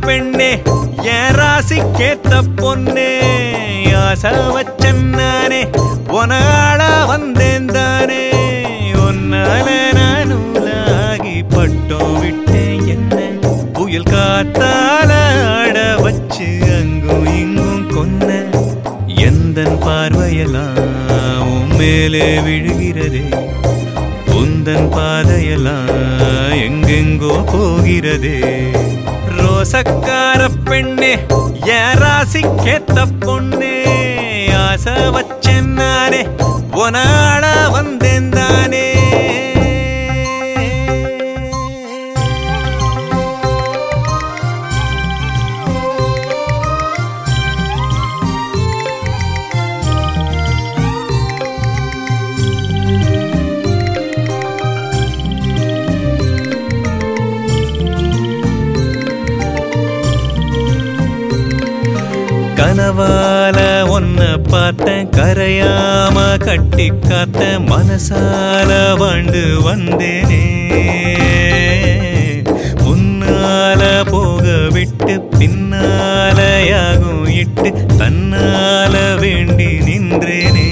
பெண்ணே என் ராசிக்கேத்த பொண்ணே ஆசை வச்சன் நானே உனால வந்தேன் தானே உன்னால நான் நூலாகி பட்டம் விட்டேன் என்ன புயல் காத்தால ஆட வச்சு அங்கும் இங்கும் கொன்ன எந்தன் பார்வையெல்லாம் மேலே விழுகிறதே உந்தன் பாதையெல்லாம் எங்கெங்கோ போகிறதே ரோசக்கார பெண்ணே என் ராசிக்கேத்த பொண்ணே ஆசை வச்சேன் நானே உனால வந்தேன் தானே கனவால ஒன்ன பார்த்தேன் கரையாம கட்டி காத்த மனசால வாழ்ந்து வந்தேனே முன்னால போக விட்டு பின்னால யாகும் இட்டு தன்னால வேண்டி நின்றேனே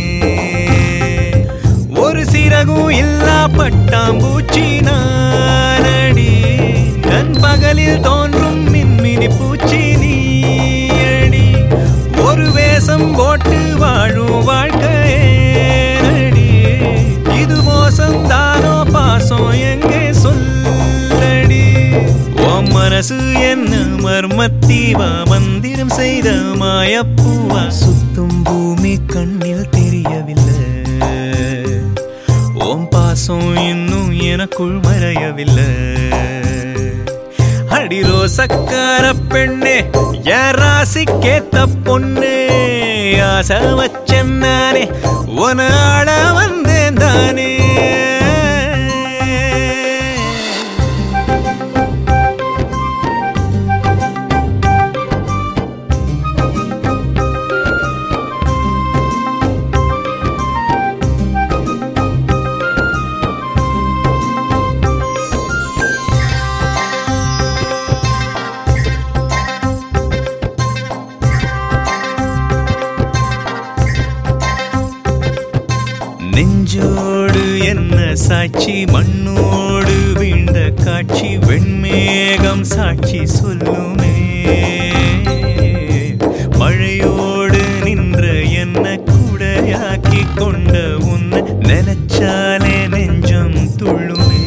ஒரு சிறகும் இல்லா பட்டாம்பூச்சி நானடி தன் பகலில் தோன்றும் மின்மினி பூச்சி நீ ஒரு வேஷம் போட்டு வாழும் வாழ்க்கையேடி இது மோசம் தானோ பாசம் எங்கே சொல்லடி உன் மனசு என்ன மர்மத்தீவா மந்திரம் செய்த மாயப்பூவா சுத்தும் பூமி கண்ணில் தெரியவில்லை உன் பாசம் இன்னும் எனக்குள் மறையவில்லை அடி ரோசக்கார பெண்ணே என் ராசிக்கேத்த பொண்ணே ஆசை வச்சேன் நானே உனால வந்தேன் தானே நெஞ்சோடு என்ன சாட்சி மண்ணோடு வீண்ட காட்சி வெண்மேகம் சாட்சி சொல்லுமே மழையோடு நின்ற என்ன கூடையாக்கி கொண்ட உன்னை நினைச்சாலே நெஞ்சம் துள்ளுமே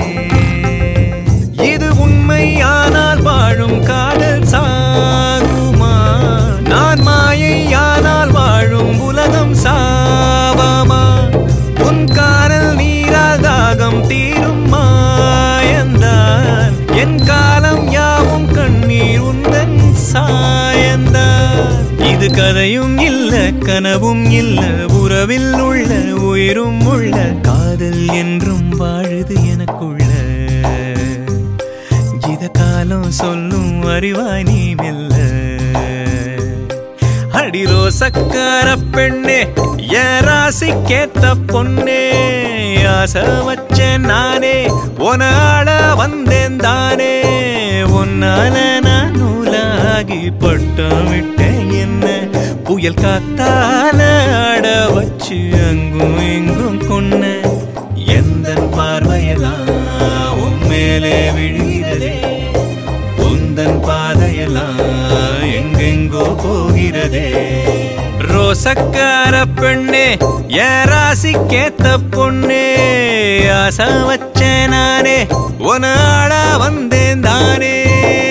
இது உண்மையானால் வாழும் காதல் சாகுமா நான் மாயையானால் வாழும் உலகம் சாவாமா உன் காரல் நீரால் தாகம் தீரும் மாயந்தான் என் காலம் யாவும் கண்ணீர் உந்தன் சாயந்தான் இது கதையும் இல்ல கனவும் இல்ல உறவில் உள்ள உயிரும் உள்ள காதல் என்றும் வாழுது எனக்குள்ள இத காலம் சொல்லும் அறிவாய் நீ மெல்ல அடி ரோசக்கார பெண்ணே என் ராசிக்கேத்த பொண்ணே ஆசை வச்சேன் நானே உனால வந்தேன் தானே உன்னால நான் நூலாகி பட்டம் விட்டேன் என்ன புயல் காத்தால ஆட வச்சு அங்கும் இங்கும் கொன்ன எந்தன் பார்வையெல்லாம் உண்மையிலே விழுகிறதே உந்தன் பாதையெல்லாம் எங்கெங்கோ போகிறதே ரோசக்கார பெண்ணே என் ராசிக்கேத்த பொண்ணே ஆசை வச்சேன் நானே உனால வந்தேன் தானே